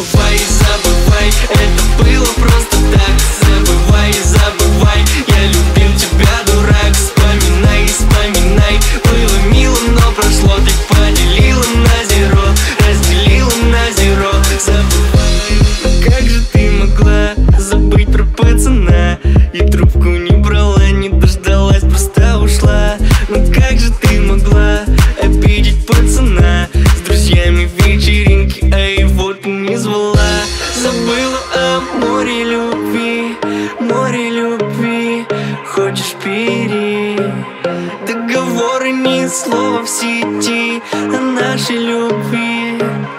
Забывай, забывай, это было просто так. Забывай, забывай, я любил тебя, дурак. Вспоминай, вспоминай, было мило, но прошло. Ты поделила на зеро, разделила на зеро. Забывай, как же ты могла забыть про пацана? И трубку не брала, не дождалась, просто ушла. Ну как же ты могла обидеть пацана? С друзьями вечеринки, а его ты не звала. Забыла о море любви, море любви. Хочешь бери. Договоры, ни слова в сети о нашей любви.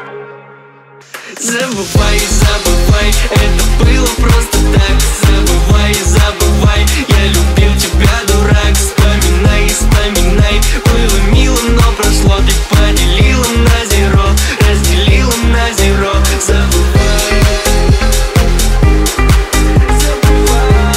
Забывай, забывай, это было просто так. Забывай, забывай, я любил тебя, дурак. Вспоминай, вспоминай, было мило, но прошло. Ты поделила на зеро, разделила на зеро. Забывай, забывай,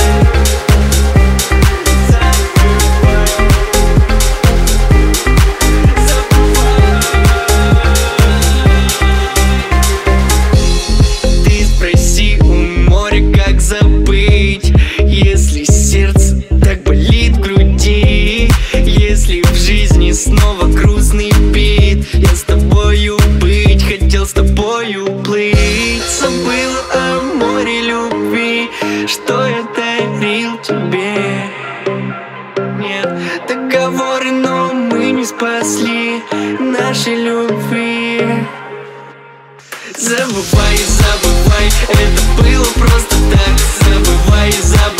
ты спроси у моря, как забыть, если сердце так болит в груди. Если в жизни снова грустный бит, я с тобою быть, хотел с тобою плыть. Забыла о море любви, что я дарил тебе. Нет, договоры, но мы не спасли нашей любви. Забывай, забывай, это было просто так. Забывай, забывай.